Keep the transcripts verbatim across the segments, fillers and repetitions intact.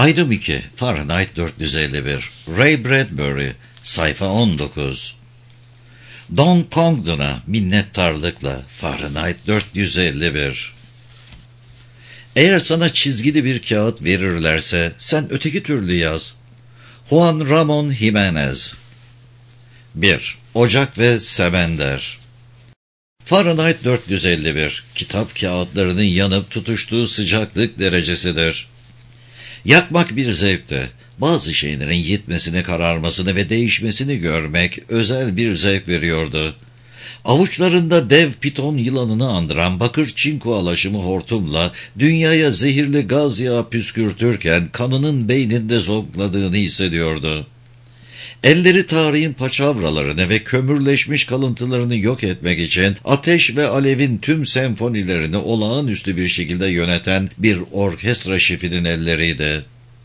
Ayrım iki, Fahrenheit dört yüz elli bir, Ray Bradbury, sayfa on dokuz. Don Congdon'a minnettarlıkla, Fahrenheit dört yüz elli bir. Eğer sana çizgili bir kağıt verirlerse, sen öteki türlü yaz. Juan Ramon Jimenez. bir. Ocak ve Semender. Fahrenheit dört yüz elli bir, kitap kağıtlarının yanıp tutuştuğu sıcaklık derecesidir. Yakmak bir zevkti. Bazı şeylerin yitmesini, kararmasını ve değişmesini görmek özel bir zevk veriyordu. Avuçlarında dev piton yılanını andıran bakır çinko alaşımı hortumla dünyaya zehirli gaz yağı püskürtürken kanının beyninde zonkladığını hissediyordu. Elleri tarihin paçavralarını ve kömürleşmiş kalıntılarını yok etmek için ateş ve alevin tüm senfonilerini olağanüstü bir şekilde yöneten bir orkestra şefinin elleriydi.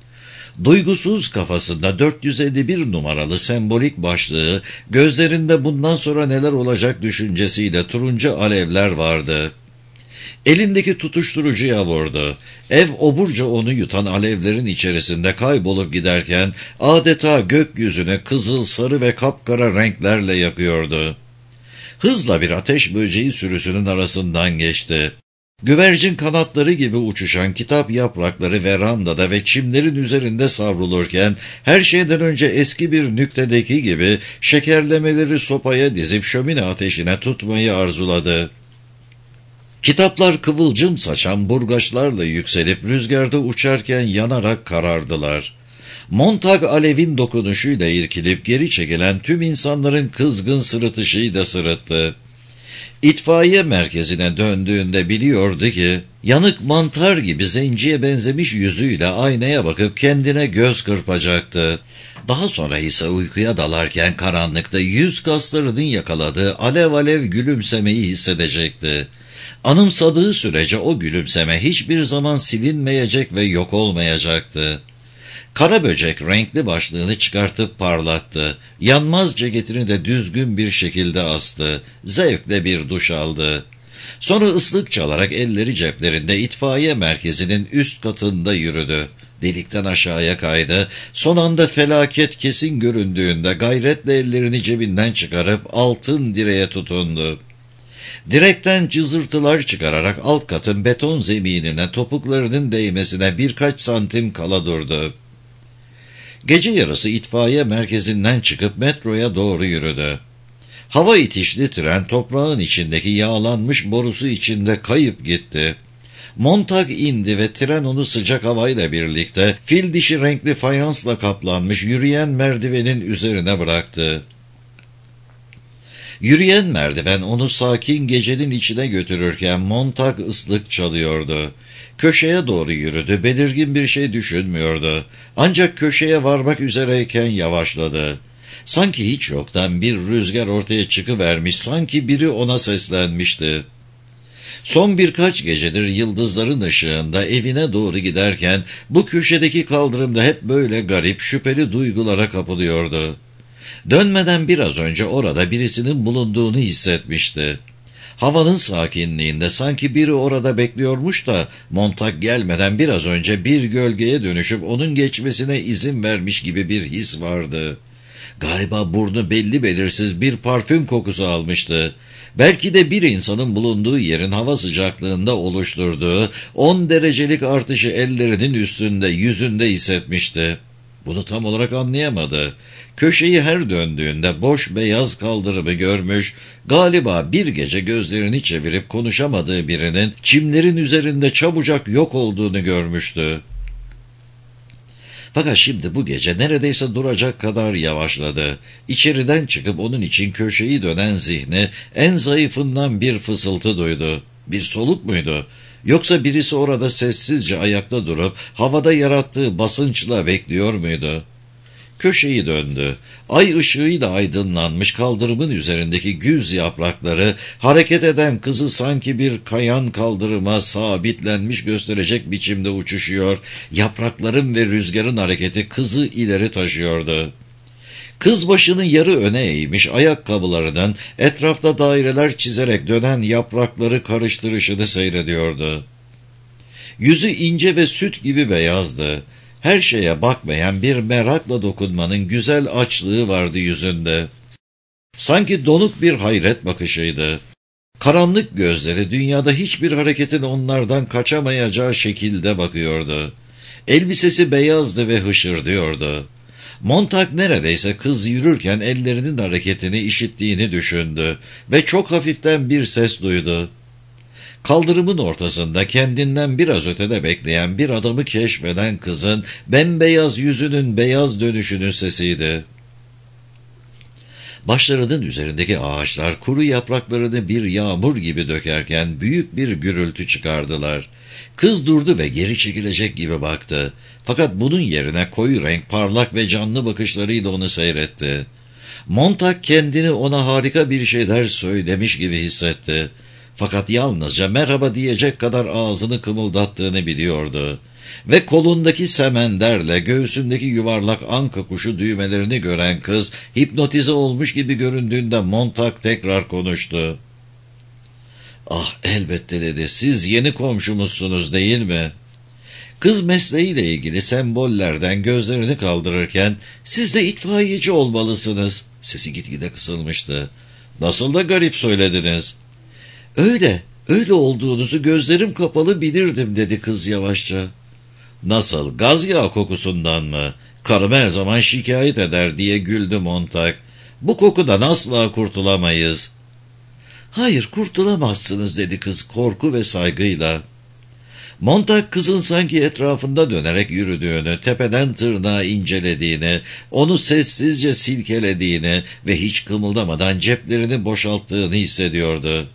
Duygusuz kafasında dört yüz elli bir numaralı sembolik başlığı, gözlerinde bundan sonra neler olacak düşüncesiyle turuncu alevler vardı. Elindeki tutuşturucuya vurdu. Ev oburca onu yutan alevlerin içerisinde kaybolup giderken adeta gökyüzüne kızıl, sarı ve kapkara renklerle yakıyordu. Hızla bir ateş böceği sürüsünün arasından geçti. Güvercin kanatları gibi uçuşan kitap yaprakları verandada ve çimlerin üzerinde savrulurken her şeyden önce eski bir nüktedeki gibi şekerlemeleri sopaya dizip şömine ateşine tutmayı arzuladı. Kitaplar kıvılcım saçan burgaçlarla yükselip rüzgarda uçarken yanarak karardılar. Montag alevin dokunuşuyla irkilip geri çekilen tüm insanların kızgın sırıtışıyla sırıttı. İtfaiye merkezine döndüğünde biliyordu ki, yanık mantar gibi zenciye benzemiş yüzüyle aynaya bakıp kendine göz kırpacaktı. Daha sonra ise uykuya dalarken karanlıkta yüz kaslarının yakaladığı alev alev gülümsemeyi hissedecekti. Anımsadığı sürece o gülümseme hiçbir zaman silinmeyecek ve yok olmayacaktı. Kara böcek renkli başlığını çıkartıp parlattı. Yanmaz ceketini de düzgün bir şekilde astı. Zevkle bir duş aldı. Sonra ıslık çalarak elleri ceplerinde itfaiye merkezinin üst katında yürüdü. Delikten aşağıya kaydı. Son anda felaket kesin göründüğünde gayretle ellerini cebinden çıkarıp altın direğe tutundu. Direkten cızırtılar çıkararak alt katın beton zeminine topuklarının değmesine birkaç santim kala durdu. Gece yarısı itfaiye merkezinden çıkıp metroya doğru yürüdü. Hava itişli tren toprağın içindeki yağlanmış borusu içinde kayıp gitti. Montag indi ve tren onu sıcak havayla birlikte fil dişi renkli fayansla kaplanmış yürüyen merdivenin üzerine bıraktı. Yürüyen merdiven onu sakin gecenin içine götürürken Montag ıslık çalıyordu. Köşeye doğru yürüdü, belirgin bir şey düşünmüyordu. Ancak köşeye varmak üzereyken yavaşladı. Sanki hiç yoktan bir rüzgar ortaya çıkıvermiş, sanki biri ona seslenmişti. Son birkaç gecedir yıldızların ışığında evine doğru giderken bu köşedeki kaldırımda hep böyle garip, şüpheli duygulara kapılıyordu. Dönmeden biraz önce orada birisinin bulunduğunu hissetmişti. Havanın sakinliğinde sanki biri orada bekliyormuş da Montag gelmeden biraz önce bir gölgeye dönüşüp onun geçmesine izin vermiş gibi bir his vardı. Galiba burnu belli belirsiz bir parfüm kokusu almıştı. Belki de bir insanın bulunduğu yerin hava sıcaklığında oluşturduğu on derecelik artışı ellerinin üstünde, yüzünde hissetmişti. Bunu tam olarak anlayamadı. Köşeyi her döndüğünde boş beyaz kaldırımı görmüş, galiba bir gece gözlerini çevirip konuşamadığı birinin çimlerin üzerinde çabucak yok olduğunu görmüştü. Fakat şimdi bu gece neredeyse duracak kadar yavaşladı. İçeriden çıkıp onun için köşeyi dönen zihni en zayıfından bir fısıltı duydu. Bir soluk muydu? Yoksa birisi orada sessizce ayakta durup havada yarattığı basınçla bekliyor muydu? Köşeyi döndü. Ay ışığıyla aydınlanmış kaldırımın üzerindeki güz yaprakları hareket eden kızı sanki bir kayan kaldırıma sabitlenmiş gösterecek biçimde uçuşuyor. Yaprakların ve rüzgarın hareketi kızı ileri taşıyordu. Kız başını yarı öne eğmiş, ayakkabılarının etrafta daireler çizerek dönen yaprakları karıştırışını seyrediyordu. Yüzü ince ve süt gibi beyazdı. her şeye bakmayan bir merakla dokunmanın güzel açlığı vardı yüzünde. Sanki donuk bir hayret bakışıydı. Karanlık gözleri dünyada hiçbir hareketin onlardan kaçamayacağı şekilde bakıyordu. Elbisesi beyazdı ve hışırdıyordu. Montag neredeyse kız yürürken ellerinin hareketini işittiğini düşündü ve çok hafiften bir ses duydu. Kaldırımın ortasında kendinden biraz ötede bekleyen bir adamı keşfeden kızın bembeyaz yüzünün beyaz dönüşünün sesiydi. Başlarının üzerindeki ağaçlar kuru yapraklarını bir yağmur gibi dökerken büyük bir gürültü çıkardılar. Kız durdu ve geri çekilecek gibi baktı. Fakat bunun yerine koyu renk, parlak ve canlı bakışlarıyla onu seyretti. Montag kendini ona harika bir şeyler söylemiş gibi hissetti. Fakat yalnızca merhaba diyecek kadar ağzını kımıldattığını biliyordu. Ve kolundaki semenderle göğsündeki yuvarlak anka kuşu düğmelerini gören kız hipnotize olmuş gibi göründüğünde Montag tekrar konuştu. "Ah, elbette," dedi. "Siz yeni komşumuzsunuz değil mi?" Kız mesleğiyle ilgili sembollerden gözlerini kaldırırken "Siz de itfaiyeci olmalısınız." Sesi gitgide kısılmıştı. "Nasıl da garip söylediniz." "Öyle, öyle olduğunuzu gözlerim kapalı bilirdim," dedi kız yavaşça. "Nasıl, gaz yağı kokusundan mı? Karım her zaman şikayet eder," diye güldü Montag. "Bu kokudan asla kurtulamayız." "Hayır, kurtulamazsınız," dedi kız korku ve saygıyla. Montag kızın sanki etrafında dönerek yürüdüğünü, tepeden tırnağa incelediğini, onu sessizce silkelediğini ve hiç kımıldamadan ceplerini boşalttığını hissediyordu.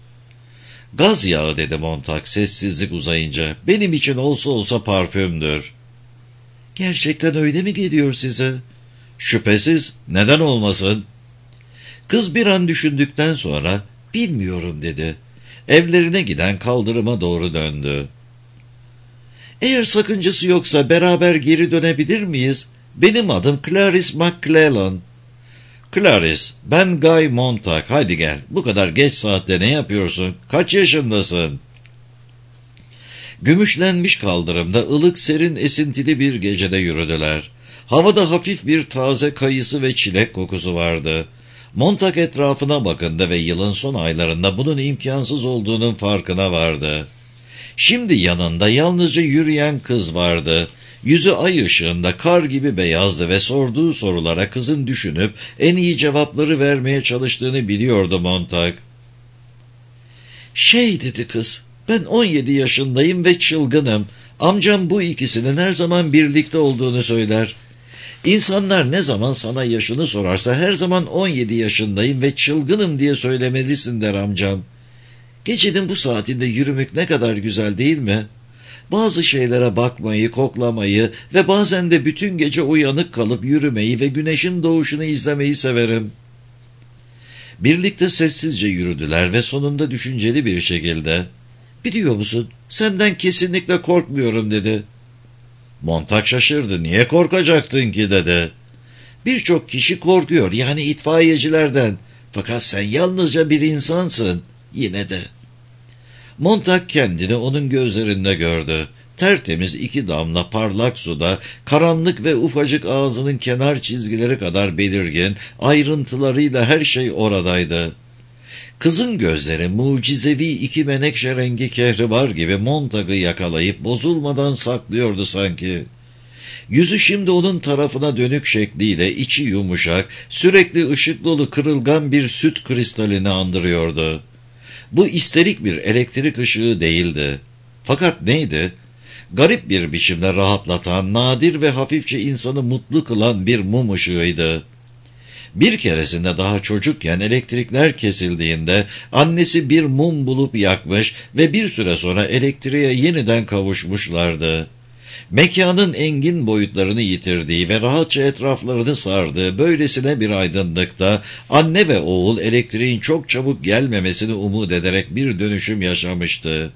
"Gaz yağı," dedi Montag sessizlik uzayınca. "Benim için olsa olsa parfümdür." "Gerçekten öyle mi geliyor size?" "Şüphesiz, neden olmasın?" Kız bir an düşündükten sonra "Bilmiyorum," dedi. Evlerine giden kaldırıma doğru döndü. "Eğer sakıncası yoksa beraber geri dönebilir miyiz? Benim adım Clarice MacClellan." "Clarice, ben Guy Montag. Hadi gel. Bu kadar geç saatte ne yapıyorsun? Kaç yaşındasın?" Gümüşlenmiş kaldırımda ılık serin esintili bir gecede yürüdüler. Havada hafif bir taze kayısı ve çilek kokusu vardı. Montag etrafına bakındı ve yılın son aylarında bunun imkansız olduğunun farkına vardı. Şimdi yanında yalnızca yürüyen kız vardı. Yüzü ay ışığında kar gibi beyazdı ve sorduğu sorulara kızın düşünüp en iyi cevapları vermeye çalıştığını biliyordu Montag. "Şey," dedi kız, "ben on yedi yaşındayım ve çılgınım. Amcam bu ikisinin her zaman birlikte olduğunu söyler. İnsanlar ne zaman sana yaşını sorarsa her zaman on yedi yaşındayım ve çılgınım diye söylemelisin der amcam. Gecenin bu saatinde yürümek ne kadar güzel değil mi? Bazı şeylere bakmayı, koklamayı ve bazen de bütün gece uyanık kalıp yürümeyi ve güneşin doğuşunu izlemeyi severim." Birlikte sessizce yürüdüler ve sonunda düşünceli bir şekilde "Biliyor musun, senden kesinlikle korkmuyorum," dedi. Montag şaşırdı. "Niye korkacaktın ki?" dedi. "Birçok kişi korkuyor, yani itfaiyecilerden. Fakat sen yalnızca bir insansın, yine de." Montag kendini onun gözlerinde gördü. Tertemiz iki damla parlak suda, karanlık ve ufacık ağzının kenar çizgileri kadar belirgin, ayrıntılarıyla her şey oradaydı. Kızın gözleri mucizevi iki menekşe rengi kehribar gibi Montag'ı yakalayıp bozulmadan saklıyordu sanki. Yüzü şimdi onun tarafına dönük şekliyle içi yumuşak, sürekli ışık dolu kırılgan bir süt kristalini andırıyordu. Bu isterik bir elektrik ışığı değildi. Fakat neydi? Garip bir biçimde rahatlatan, nadir ve hafifçe insanı mutlu kılan bir mum ışığıydı. Bir keresinde daha çocukken elektrikler kesildiğinde annesi bir mum bulup yakmış ve bir süre sonra elektriğe yeniden kavuşmuşlardı. Mekanın engin boyutlarını yitirdiği ve rahatça etraflarını sardığı böylesine bir aydınlıkta anne ve oğul elektriğin çok çabuk gelmemesini umut ederek bir dönüşüm yaşamıştı.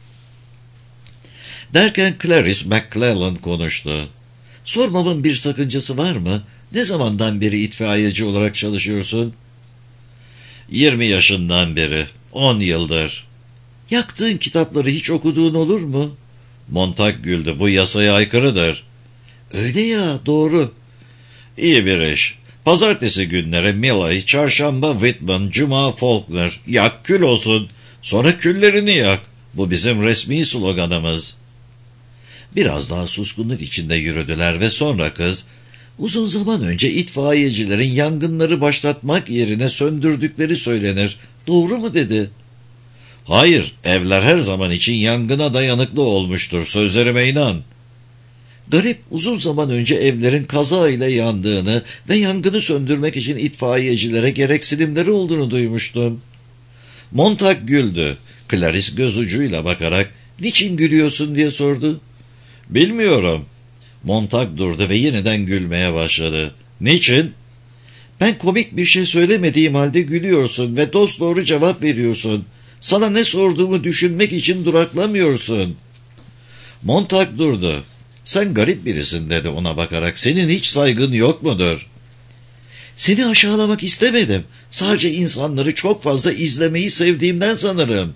Derken Clarice MacClellan konuştu. "Sormamın bir sakıncası var mı? Ne zamandan beri itfaiyeci olarak çalışıyorsun?" Yirmi yaşından beri. On yıldır." "Yaktığın kitapları hiç okuduğun olur mu?" Montag güldü. "Bu yasaya aykırıdır." Öyle ya, doğru. İyi bir iş. Pazartesi günleri Millay, çarşamba Whitman, cuma Faulkner. Yak kül olsun. Sonra küllerini yak. Bu bizim resmi sloganımız. Biraz daha suskunluk içinde yürüdüler ve sonra kız, uzun zaman önce itfaiyecilerin yangınları başlatmak yerine söndürdükleri söylenir. Doğru mu dedi. Hayır, evler her zaman için yangına dayanıklı olmuştur. Sözlerime inan. Garip, uzun zaman önce evlerin kaza ile yandığını ve yangını söndürmek için itfaiyecilere gereksinimleri olduğunu duymuştum. Montag güldü. Clarice göz ucuyla bakarak, niçin gülüyorsun diye sordu. Bilmiyorum. Montag durdu ve yeniden gülmeye başladı. Niçin? Ben komik bir şey söylemediğim halde gülüyorsun ve dosdoğru cevap veriyorsun. Sana ne sorduğumu düşünmek için duraklamıyorsun. Montag durdu. Sen garip birisin dedi ona bakarak. Senin hiç saygın yok mudur? Seni aşağılamak istemedim. Sadece insanları çok fazla izlemeyi sevdiğimden sanırım.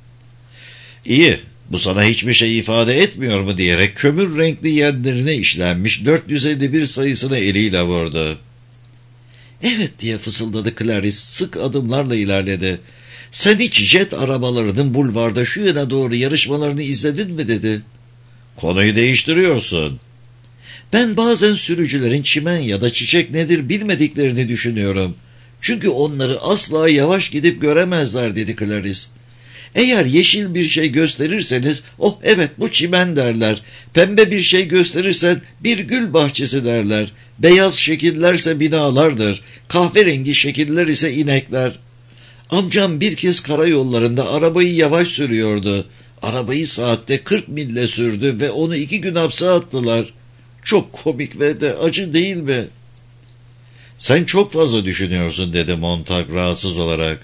İyi, bu sana hiçbir şey ifade etmiyor mu diyerek kömür renkli yenlerine işlenmiş dört yüz elli bir sayısını eliyle vurdu. Evet diye fısıldadı Clarice, sık adımlarla ilerledi. Sen hiç jet arabalarının bulvarda şu yana doğru yarışmalarını izledin mi dedi. Konuyu değiştiriyorsun. Ben bazen sürücülerin çimen ya da çiçek nedir bilmediklerini düşünüyorum. Çünkü onları asla yavaş gidip göremezler dedi Clarice. Eğer yeşil bir şey gösterirseniz, oh evet bu çimen derler. Pembe bir şey gösterirsen bir gül bahçesi derler. Beyaz şekillerse binalardır. Kahverengi şekiller ise inekler. Amcam bir kez karayollarında arabayı yavaş sürüyordu. Arabayı saatte kırk mille sürdü ve onu iki gün hapse attılar. Çok komik ve de acı değil mi? Sen çok fazla düşünüyorsun dedi Montag rahatsız olarak.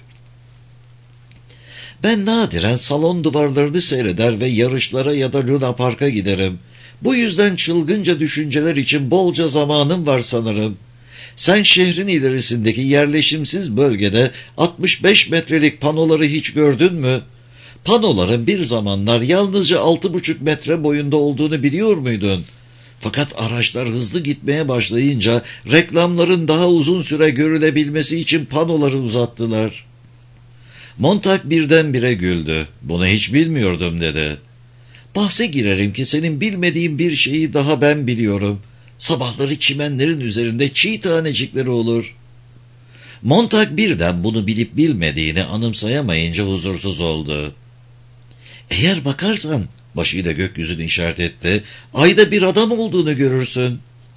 Ben nadiren salon duvarlarını seyreder ve yarışlara ya da Luna Park'a giderim. Bu yüzden çılgınca düşünceler için bolca zamanım var sanırım. Sen şehrin ilerisindeki yerleşimsiz bölgede altmış beş metrelik panoları hiç gördün mü? Panoların bir zamanlar yalnızca altı buçuk metre boyunda olduğunu biliyor muydun? Fakat araçlar hızlı gitmeye başlayınca reklamların daha uzun süre görülebilmesi için panoları uzattılar. Montag birdenbire güldü. Bunu hiç bilmiyordum dedi. Bahse girerim ki senin bilmediğin bir şeyi daha ben biliyorum. Sabahları çimenlerin üzerinde çiğ tanecikleri olur. Montag birden bunu bilip bilmediğini anımsayamayınca huzursuz oldu. Eğer bakarsan, başıyla gökyüzünü işaret etti, ayda bir adam olduğunu görürsün.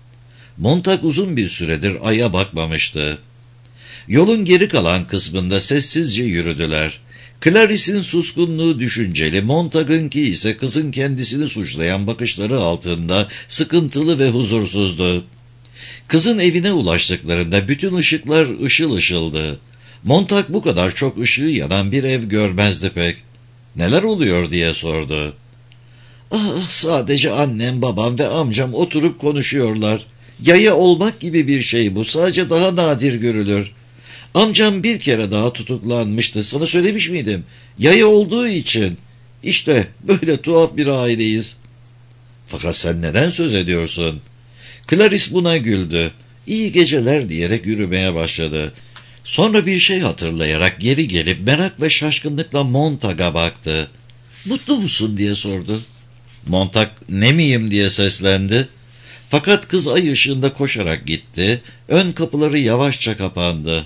Montag uzun bir süredir aya bakmamıştı. Yolun geri kalan kısmında sessizce yürüdüler. Clarice'in suskunluğu düşünceli, Montag'ınki ise kızın kendisini suçlayan bakışları altında sıkıntılı ve huzursuzdu. Kızın evine ulaştıklarında bütün ışıklar ışıl ışıldı. Montag bu kadar çok ışığı yanan bir ev görmezdi pek. Neler oluyor diye sordu. Ah, sadece annem, babam ve amcam oturup konuşuyorlar. Yaya olmak gibi bir şey bu, sadece daha nadir görülür. Amcam bir kere daha tutuklanmıştı, sana söylemiş miydim? Yaya olduğu için. İşte böyle tuhaf bir aileyiz. Fakat sen neden söz ediyorsun? Clarice buna güldü. İyi geceler diyerek yürümeye başladı. Sonra bir şey hatırlayarak geri gelip merak ve şaşkınlıkla Montag'a baktı. Mutlu musun diye sordu. Montag ne miyim diye seslendi. Fakat kız ay ışığında koşarak gitti. Ön kapıları yavaşça kapandı.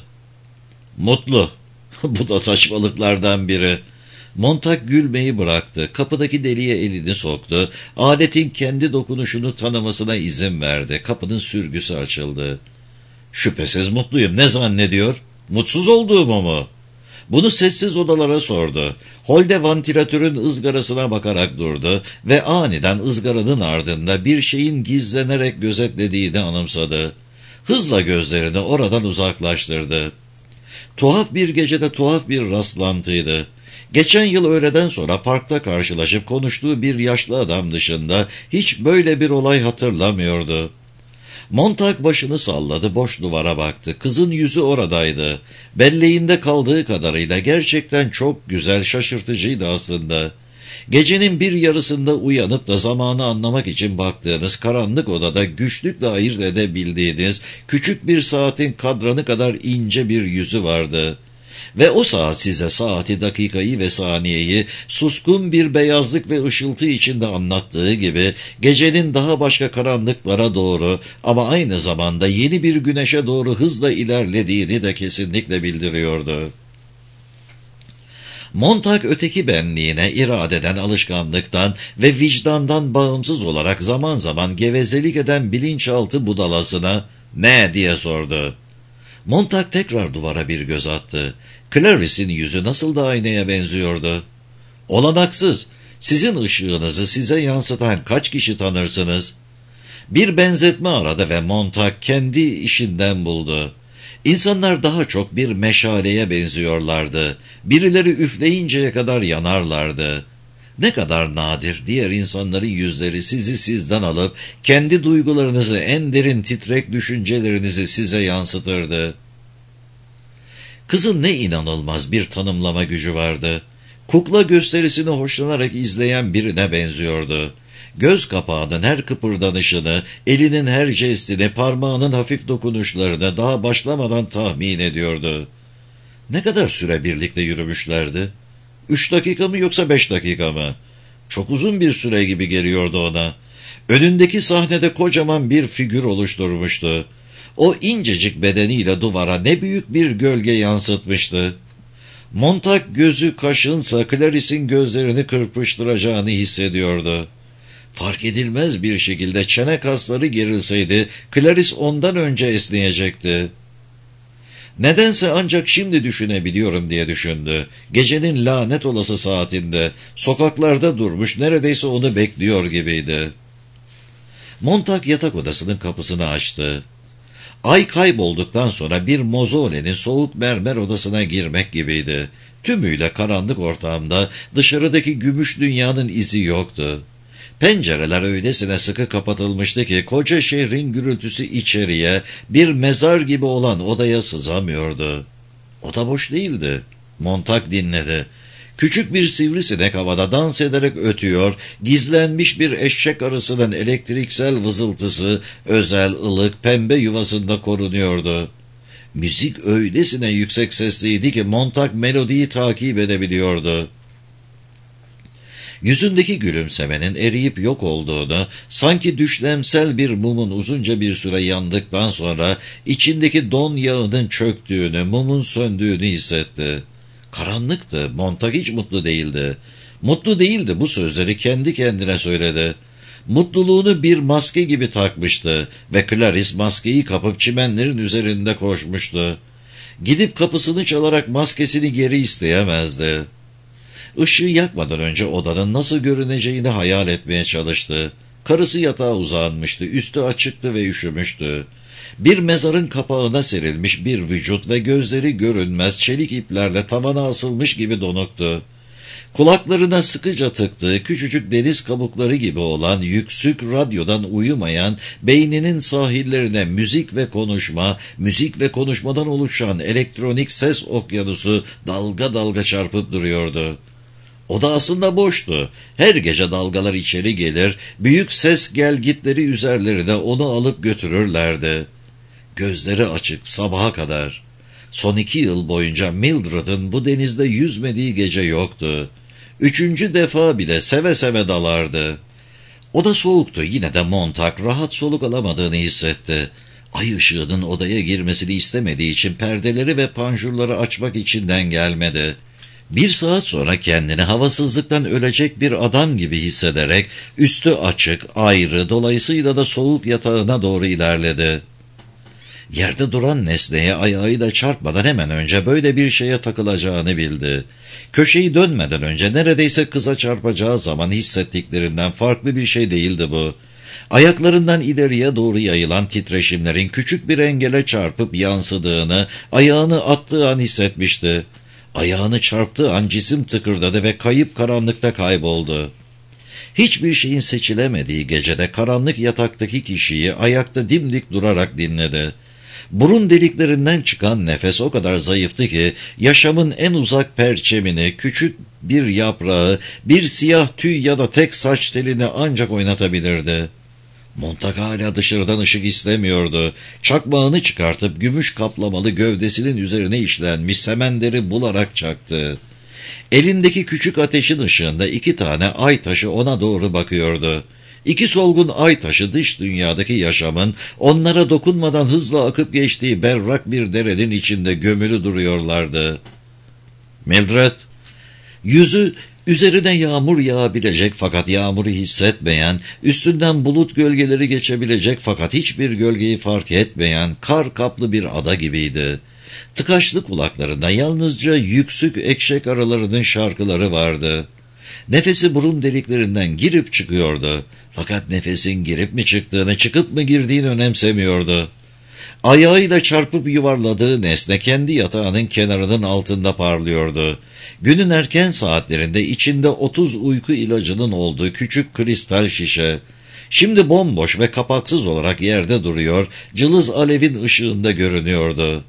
Mutlu. Bu da saçmalıklardan biri. Montag gülmeyi bıraktı. Kapıdaki deliğe elini soktu. Aletin kendi dokunuşunu tanımasına izin verdi. Kapının sürgüsü açıldı. Şüphesiz mutluyum. Ne zannediyor? Mutsuz olduğumu mu? Bunu sessiz odalara sordu. Holde vantilatörün ızgarasına bakarak durdu ve aniden ızgaranın ardında bir şeyin gizlenerek gözetlediğini anımsadı. Hızla gözlerini oradan uzaklaştırdı. Tuhaf bir gecede tuhaf bir rastlantıydı. Geçen yıl öğleden sonra parkta karşılaşıp konuştuğu bir yaşlı adam dışında hiç böyle bir olay hatırlamıyordu. Montag başını salladı, boş duvara baktı. Kızın yüzü oradaydı. Belleğinde kaldığı kadarıyla gerçekten çok güzel, şaşırtıcıydı aslında. Gecenin bir yarısında uyanıp da zamanı anlamak için baktığınız karanlık odada güçlükle ayırt edebildiğiniz küçük bir saatin kadranı kadar ince bir yüzü vardı. Ve o saat size saati, dakikayı ve saniyeyi suskun bir beyazlık ve ışıltı içinde anlattığı gibi gecenin daha başka karanlıklara doğru ama aynı zamanda yeni bir güneşe doğru hızla ilerlediğini de kesinlikle bildiriyordu. Montag öteki benliğine iradeden, alışkanlıktan ve vicdandan bağımsız olarak zaman zaman gevezelik eden bilinçaltı budalasına "Ne?" diye sordu. Montag tekrar duvara bir göz attı. Clarice'in yüzü nasıl da aynaya benziyordu. "Olanaksız. Sizin ışığınızı size yansıtan kaç kişi tanırsınız?" Bir benzetme aradı ve Montag kendi işinden buldu. İnsanlar daha çok bir meşaleye benziyorlardı. Birileri üfleyinceye kadar yanarlardı. Ne kadar nadir diğer insanların yüzleri sizi sizden alıp kendi duygularınızı, en derin titrek düşüncelerinizi size yansıtırdı. Kızın ne inanılmaz bir tanımlama gücü vardı. Kukla gösterisini hoşlanarak izleyen birine benziyordu. Göz kapağının her kıpırdanışını, elinin her jestini, parmağının hafif dokunuşlarını daha başlamadan tahmin ediyordu. Ne kadar süre birlikte yürümüşlerdi? Üç dakika mı yoksa beş dakika mı? Çok uzun bir süre gibi geliyordu ona. Önündeki sahnede kocaman bir figür oluşturmuştu. O incecik bedeniyle duvara ne büyük bir gölge yansıtmıştı. Montag gözü kaşınsa Clarice'in gözlerini kırpıştıracağını hissediyordu. Fark edilmez bir şekilde çene kasları gerilseydi Clarice ondan önce esneyecekti. Nedense ancak şimdi düşünebiliyorum diye düşündü. Gecenin lanet olası saatinde sokaklarda durmuş, neredeyse onu bekliyor gibiydi. Montag yatak odasının kapısını açtı. Ay kaybolduktan sonra bir mozolenin soğuk mermer odasına girmek gibiydi. Tümüyle karanlık ortamda dışarıdaki gümüş dünyanın izi yoktu. Pencereler öylesine sıkı kapatılmıştı ki koca şehrin gürültüsü içeriye, bir mezar gibi olan odaya sızamıyordu. Oda boş değildi. Montag dinledi. Küçük bir sivrisinek havada dans ederek ötüyor, gizlenmiş bir eşek arısının elektriksel vızıltısı özel ılık pembe yuvasında korunuyordu. Müzik öylesine yüksek sesliydi ki Montag melodiyi takip edebiliyordu. Yüzündeki gülümsemenin eriyip yok olduğunu, sanki düşlemsel bir mumun uzunca bir süre yandıktan sonra içindeki don yağının çöktüğünü, mumun söndüğünü hissetti. Karanlıktı, Montag hiç mutlu değildi. Mutlu değildi, bu sözleri kendi kendine söyledi. Mutluluğunu bir maske gibi takmıştı ve Clarice maskeyi kapıp çimenlerin üzerinde koşmuştu. Gidip kapısını çalarak maskesini geri isteyemezdi. Işığı yakmadan önce odanın nasıl görüneceğini hayal etmeye çalıştı. Karısı yatağa uzanmıştı, üstü açıktı ve üşümüştü. Bir mezarın kapağına serilmiş bir vücut ve gözleri görünmez çelik iplerle tavana asılmış gibi donuktu. Kulaklarına sıkıca tıktığı küçücük deniz kabukları gibi olan yüksük radyodan uyumayan beyninin sahillerine müzik ve konuşma, müzik ve konuşmadan oluşan elektronik ses okyanusu dalga dalga çarpıp duruyordu. Oda aslında boştu. Her gece dalgalar içeri gelir, büyük ses gelgitleri üzerlerine onu alıp götürürlerdi. Gözleri açık sabaha kadar. Son iki yıl boyunca Mildred'ın bu denizde yüzmediği gece yoktu. Üçüncü defa bile seve seve dalardı. Oda soğuktu, yine de Montag rahat soluk alamadığını hissetti. Ay ışığının odaya girmesini istemediği için perdeleri ve panjurları açmak içinden gelmedi. Bir saat sonra kendini havasızlıktan ölecek bir adam gibi hissederek üstü açık, ayrı, dolayısıyla da soğuk yatağına doğru ilerledi. Yerde duran nesneye ayağıyla çarpmadan hemen önce böyle bir şeye takılacağını bildi. Köşeyi dönmeden önce neredeyse kıza çarpacağı zaman hissettiklerinden farklı bir şey değildi bu. Ayaklarından ileriye doğru yayılan titreşimlerin küçük bir engele çarpıp yansıdığını, ayağını attığı an hissetmişti. Ayağını çarptığı an cisim tıkırdadı ve kayıp karanlıkta kayboldu. Hiçbir şeyin seçilemediği gecede karanlık yataktaki kişiyi ayakta dimdik durarak dinledi. Burun deliklerinden çıkan nefes o kadar zayıftı ki yaşamın en uzak perçemini, küçük bir yaprağı, bir siyah tüy ya da tek saç telini ancak oynatabilirdi. Montag hala dışarıdan ışık istemiyordu. Çakmağını çıkartıp gümüş kaplamalı gövdesinin üzerine işlenmiş semenderi bularak çaktı. Elindeki küçük ateşin ışığında iki tane ay taşı ona doğru bakıyordu. İki solgun ay taşı dış dünyadaki yaşamın onlara dokunmadan hızla akıp geçtiği berrak bir derenin içinde gömülü duruyorlardı. Mildred, yüzü üzerine yağmur yağabilecek fakat yağmuru hissetmeyen, üstünden bulut gölgeleri geçebilecek fakat hiçbir gölgeyi fark etmeyen kar kaplı bir ada gibiydi. Tıkaçlı kulaklarında yalnızca yüksük ekşek aralarının şarkıları vardı. Nefesi burun deliklerinden girip çıkıyordu. Fakat nefesin girip mi çıktığını, çıkıp mı girdiğini önemsemiyordu. Ayağıyla çarpıp yuvarladığı nesne kendi yatağının kenarının altında parlıyordu. Günün erken saatlerinde içinde otuz uyku ilacının olduğu küçük kristal şişe, şimdi bomboş ve kapaksız olarak yerde duruyor, cılız alevin ışığında görünüyordu.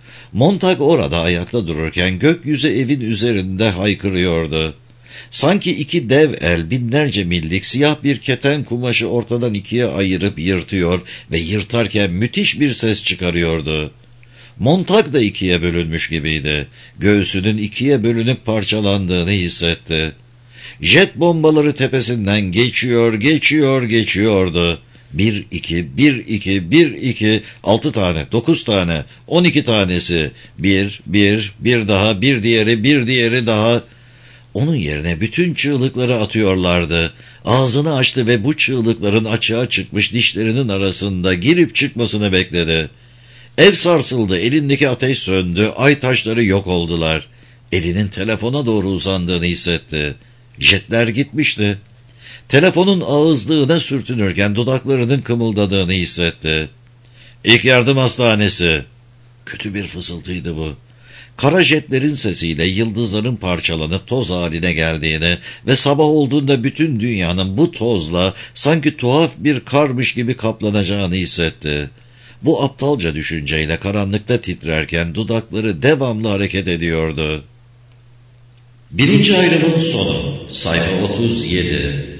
Montag orada ayakta dururken gökyüzü evin üzerinde haykırıyordu. Sanki iki dev el binlerce millik siyah bir keten kumaşı ortadan ikiye ayırıp yırtıyor ve yırtarken müthiş bir ses çıkarıyordu. Montag da ikiye bölünmüş gibiydi. Göğsünün ikiye bölünüp parçalandığını hissetti. Jet bombaları tepesinden geçiyor, geçiyor, geçiyordu. Bir, iki, bir, iki, bir, iki, altı tane, dokuz tane, on iki tanesi, bir, bir, bir daha, bir diğeri, bir diğeri daha. Onun yerine bütün çığlıkları atıyorlardı. Ağzını açtı ve bu çığlıkların açığa çıkmış dişlerinin arasında girip çıkmasını bekledi. Ev sarsıldı, elindeki ateş söndü, ay taşları yok oldular. Elinin telefona doğru uzandığını hissetti. Jetler gitmişti. Telefonun ağızlığına sürtünürken dudaklarının kımıldadığını hissetti. İlk yardım hastanesi. Kötü bir fısıltıydı bu. Kara jetlerin sesiyle yıldızların parçalanıp toz haline geldiğini ve sabah olduğunda bütün dünyanın bu tozla sanki tuhaf bir karmış gibi kaplanacağını hissetti. Bu aptalca düşünceyle karanlıkta titrerken dudakları devamlı hareket ediyordu. Birinci ayrımın sonu, sayfa otuz yedi.